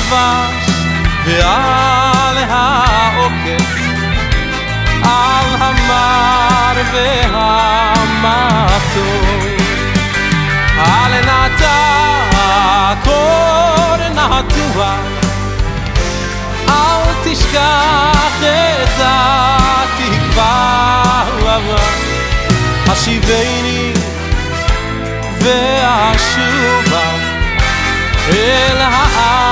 הדבש ועל העוקץ, על המר והמתוק, על נטע קור נטוע, אל תשכח את התקווה, השיבני ואשובה אל הארץ